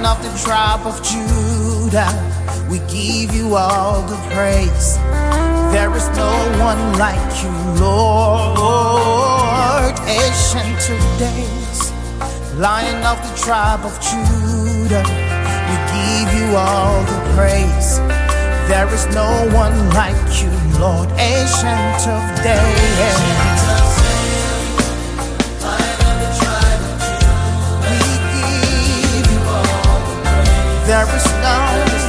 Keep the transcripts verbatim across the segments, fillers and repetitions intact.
of the tribe of Judah, we give you all the praise. There is no one like you, Lord. Ancient of days, Lion of the tribe of Judah, we give you all the praise. There is no one like you, Lord. Ancient of days, there is no,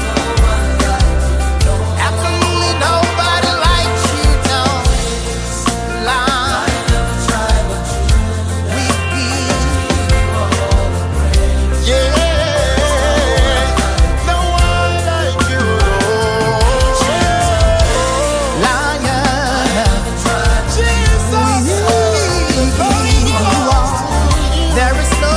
absolutely nobody like you, no. Lion of the tribe of Judah, we give you all the praise. Yeah, no one like you, Lord. Lion of the tribe of Jesus, we give you all. There is no.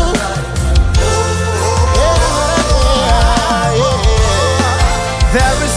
There is